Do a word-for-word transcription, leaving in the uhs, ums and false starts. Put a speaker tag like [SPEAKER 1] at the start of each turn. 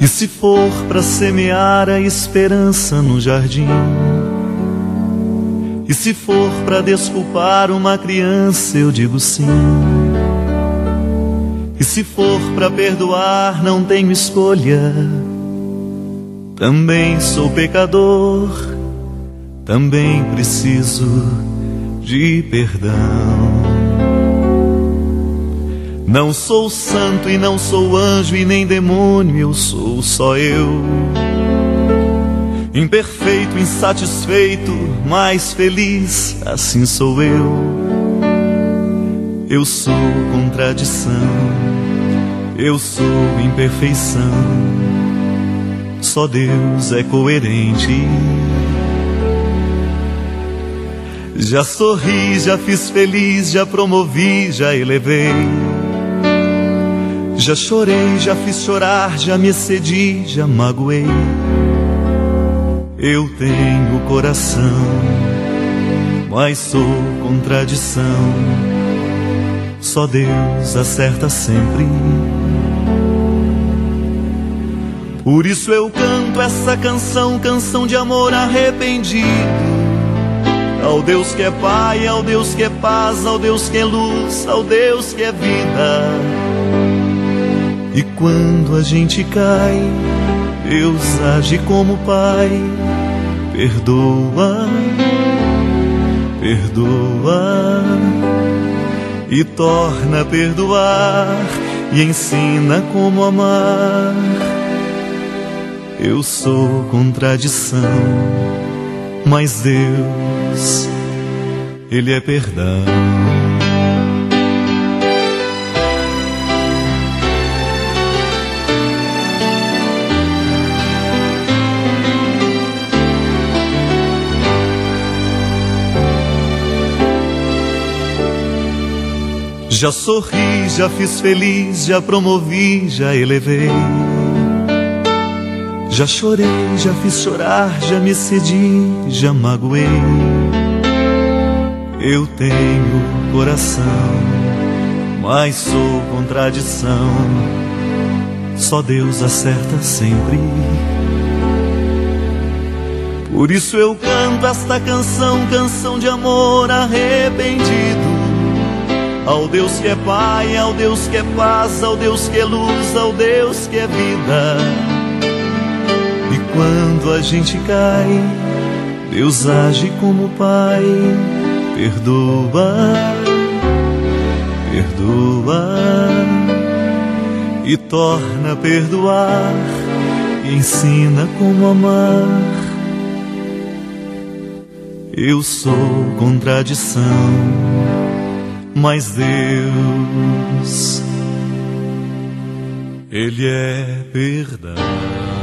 [SPEAKER 1] E se for para semear a esperança no jardim, e se for para desculpar uma criança, eu digo sim. E se for para perdoar, não tenho escolha. Também sou pecador, também preciso de perdão. Não sou santo e não sou anjo e nem demônio, eu sou só eu. Imperfeito, insatisfeito, mas feliz, assim sou eu. Eu sou contradição, eu sou imperfeição. Só Deus é coerente. Já sorri, já fiz feliz, já promovi, já elevei. Já chorei, já fiz chorar, já me excedi, já magoei. Eu tenho coração, mas sou contradição. Só Deus acerta sempre. Por isso eu canto essa canção, canção de amor arrependido. Ao Deus que é Pai, ao Deus que é paz, ao Deus que é luz, ao Deus que é vida. E quando a gente cai, Deus age como Pai. Perdoa, perdoa, e torna a perdoar, e ensina como amar. Eu sou contradição, mas Deus, Ele é perdão. Já sorri, já fiz feliz, já promovi, já elevei. Já chorei, já fiz chorar, já me excedi, já magoei. Eu tenho coração, mas sou contradição. Só Deus acerta sempre. Por isso eu canto esta canção, canção de amor arrependido. Ao Deus que é Pai, ao Deus que é paz, ao Deus que é luz, ao Deus que é vida. E quando a gente cai, Deus age como Pai. Perdoa, perdoa, e torna a perdoar, e ensina como amar. Eu sou contradição, mas Deus, Ele é perdão.